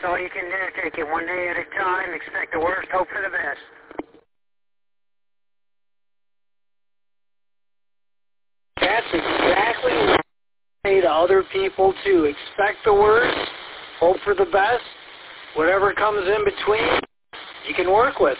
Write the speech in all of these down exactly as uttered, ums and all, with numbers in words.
That's all you can do. Take it one day at a time. Expect the worst. Hope for the best. That's exactly what I say to other people, too. Expect the worst. Hope for the best. Whatever comes in between, you can work with.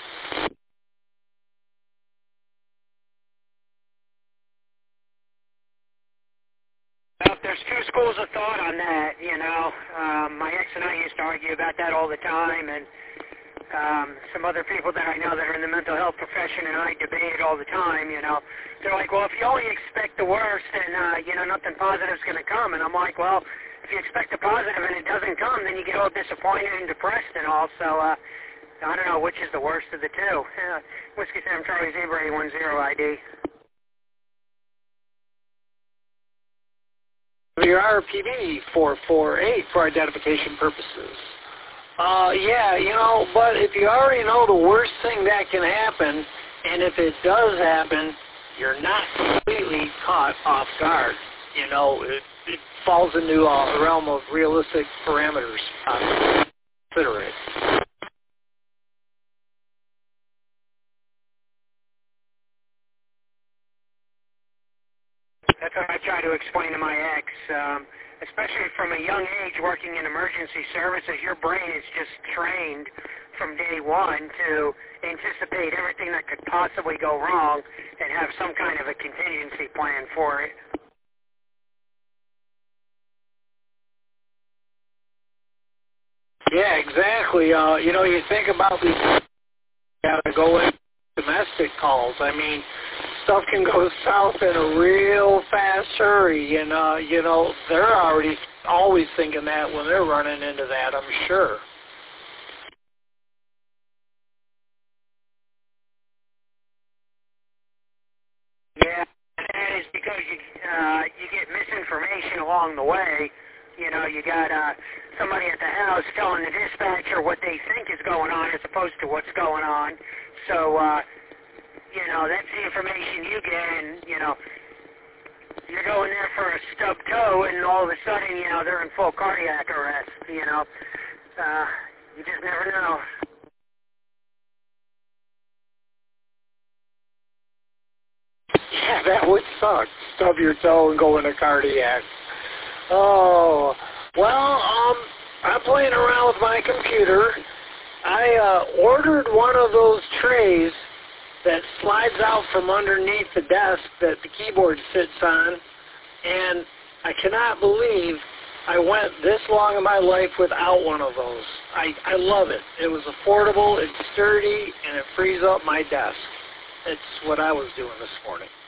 Well, there's two schools of thought on that, you know. Um, my ex and I used to argue about that all the time, and um, some other people that I know that are in the mental health profession and I debate it all the time, you know. They're like, well, if you only expect the worst, then, uh, you know, nothing positive's going to come. And I'm like, well, if you expect the positive and it doesn't come, then you get all disappointed and depressed and all. So, uh, I don't know which is the worst of the two. Uh, Whiskey Sam Charlie Zebra eight one zero I D. Your R P D four four eight for identification purposes. Uh, yeah, you know, but if you already know the worst thing that can happen, and if it does happen, you're not completely caught off guard. You know, it, it falls into a realm of realistic parameters. Uh, consider it. That's what I try to explain to my ex. Um, especially from a young age working in emergency services, your brain is just trained from day one to anticipate everything that could possibly go wrong and have some kind of a contingency plan for it. Yeah, exactly. Uh, you know, you think about these, you gotta go in domestic calls. I mean, stuff can go south in a real fast hurry, and uh, you know, they're already always thinking that when they're running into that, I'm sure. Yeah, that is because you uh, you get misinformation along the way. You know, you got uh, somebody at the house telling the dispatcher what they think is going on as opposed to what's going on. So, uh, you know, that's the information you get, and, you know, you're going there for a stub toe, and all of a sudden, you know, they're in full cardiac arrest, you know. Uh, you just never know. Yeah, that would suck. Stub your toe and go into cardiac. Oh, well, um, I'm playing around with my computer. I uh, ordered one of those trays that slides out from underneath the desk that the keyboard sits on, and I cannot believe I went this long in my life without one of those. I, I love it. It was affordable, it's sturdy, and it frees up my desk. It's what I was doing this morning.